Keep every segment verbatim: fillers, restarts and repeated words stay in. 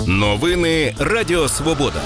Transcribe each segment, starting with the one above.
Новини Радіо Свобода.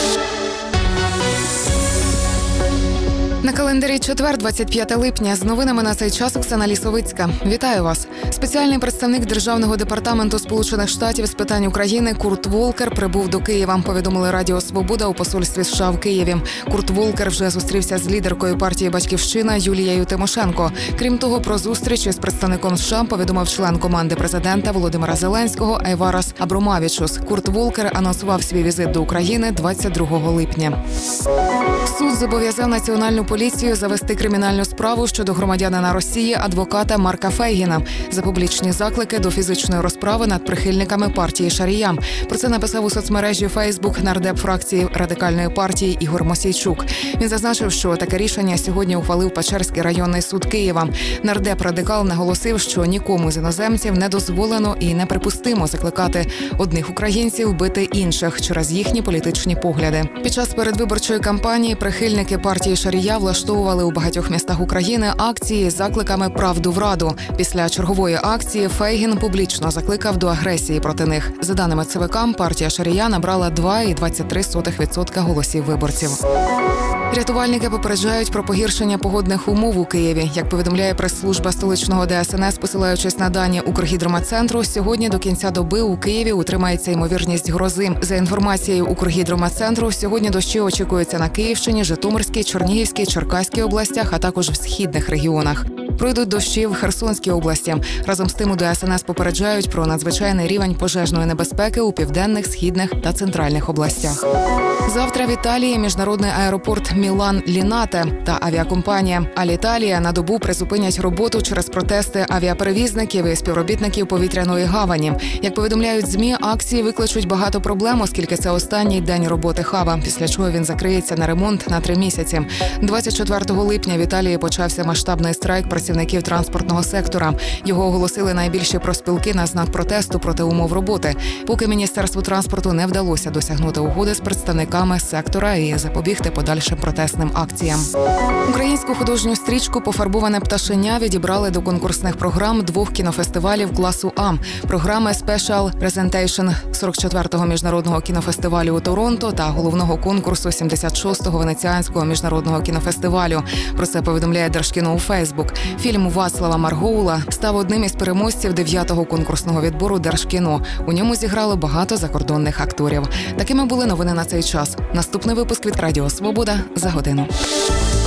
На календарі четвер, двадцять п'яте липня. З новинами на цей час Оксана Лісовицька. Вітаю вас. Спеціальний представник Державного департаменту Сполучених Штатів з питань України Курт Волкер прибув до Києва, повідомили Радіо Свобода у посольстві США в Києві. Курт Волкер вже зустрівся з лідеркою партії «Батьківщина» Юлією Тимошенко. Крім того, про зустріч із представником США повідомив член команди президента Володимира Зеленського Айварас Абромавічус. Курт Волкер анонсував свій візит до України двадцять другого липня. Суд зобов'язав Національну поліцію завести кримінальну справу щодо громадянина Росії адвоката Марка Фейгіна за публічні заклики до фізичної розправи над прихильниками партії Шарія. Про це написав у соцмережі Фейсбук нардеп фракції Радикальної партії Ігор Мосійчук. Він зазначив, що таке рішення сьогодні ухвалив Печерський районний суд Києва. Нардеп-радикал наголосив, що нікому з іноземців не дозволено і неприпустимо закликати одних українців бити інших через їхні політичні погляди. Під час передвиборчої кампанії прихильники партії Шарія влаштовували у багатьох містах України акції з закликами «Правду в Раду». Після чергової акції Фейгін публічно закликав до агресії проти них. За даними ЦВК, партія Шарія набрала два цілих двадцять три сотих відсотка голосів виборців. Рятувальники попереджають про погіршення погодних умов у Києві. Як повідомляє прес-служба столичного Де Ес Ен Ес, посилаючись на дані Укргідрометцентру, сьогодні до кінця доби у Києві утримається ймовірність грози. За інформацією Укргідрометцентру, сьогодні дощі очікуються на Київщині, Житомирській, Чернігівській, Черкаській областях, а також в східних регіонах. Пройдуть дощі в Херсонській області. Разом з тим у Де Ес Ен Ес попереджають про надзвичайний рівень пожежної небезпеки у південних, східних та центральних областях. Завтра в Італії міжнародний аеропорт Мілан-Лінате та авіакомпанія Аліталія на добу призупинять роботу через протести авіаперевізників і співробітників повітряної гавані. Як повідомляють ЗМІ, акції викличуть багато проблем, оскільки це останній день роботи хаба, після чого він закриється на ремонт на три місяці. двадцять четвертого липня в Італії почався масштабний страйк працівників транспортного сектора. Його оголосили найбільші профспілки на знак протесту проти умов роботи, поки Міністерству транспорту не вдалося досягнути угоди з представниками сектора і запобігти подальшим протестним акціям. Українську художню стрічку «Пофарбоване пташеня» відібрали до конкурсних програм двох кінофестивалів класу А. Програми Special Presentation сорок четвертого міжнародного кінофестивалю у Торонто та головного конкурсу сімдесят шостого Венеціанського міжнародного кінофестивалю. Про це повідомляє Держкіно у Фейсбук. Фільм Вацлава Маргоула став одним із переможців дев'ятого конкурсного відбору Держкіно. У ньому зіграло багато закордонних акторів. Такими були новини на цей час. Наступний випуск від Радіо Свобода за годину.